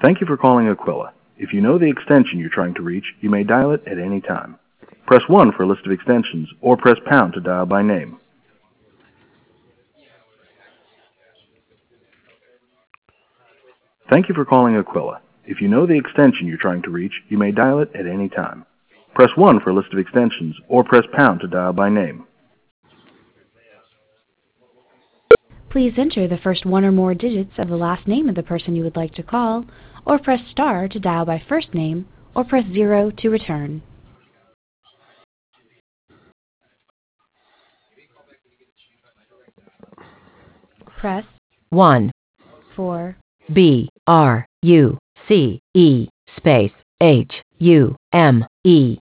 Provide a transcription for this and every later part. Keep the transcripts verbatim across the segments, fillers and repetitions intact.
Thank you for calling Aquila. If you know the extension you're trying to reach, you may dial it at any time. Press one for a list of extensions, or press pound to dial by name. Thank you for calling Aquila. If you know the extension you're trying to reach, you may dial it at any time. Press one for a list of extensions, or press pound to dial by name. Please enter the first one or more digits of the last name of the person you would like to call, or press star to dial by first name, or press zero to return. Press one. for B R U C E space H U M E.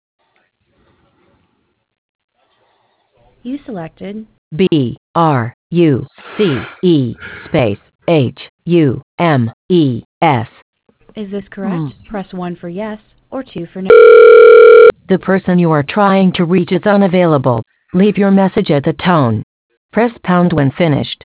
You selected. B R U C E space H U M E S. Is this correct? Hmm. Press one for yes, or two for no. The person you are trying to reach is unavailable. Leave your message at the tone. Press pound when finished.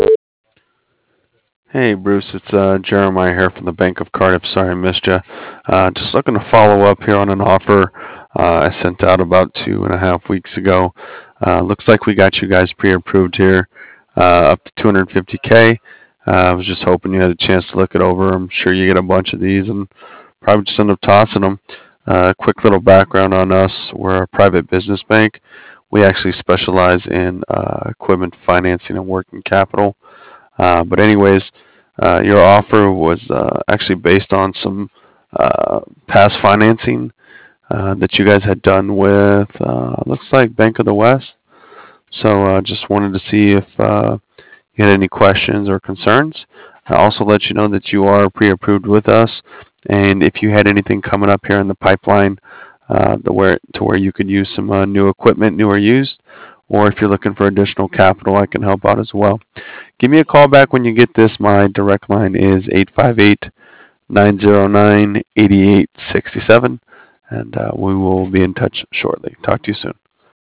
Hey Bruce, it's uh, Jeremiah here from the Bank of Cardiff. Sorry I missed you. Uh, just looking to follow up here on an offer uh, I sent out about two and a half weeks ago. Uh, looks like we got you guys pre-approved here uh, up to two hundred fifty K. Uh, I was just hoping you had a chance to look it over. I'm sure you get a bunch of these and probably just end up tossing them. Uh, quick little background on us. We're a private business bank. We actually specialize in uh, equipment financing and working capital. Uh, but anyways, uh, your offer was uh, actually based on some uh, past financing uh, that you guys had done with, uh, looks like Bank of the West. So uh, just wanted to see if uh, you had any questions or concerns. I also let you know that you are pre-approved with us, and if you had anything coming up here in the pipeline uh, the where, to where you could use some uh, new equipment, new or used, or if you're looking for additional capital, I can help out as well. Give me a call back when you get this. My direct line is eight five eight, nine zero nine, eight eight six seven, and uh, we will be in touch shortly. Talk to you soon.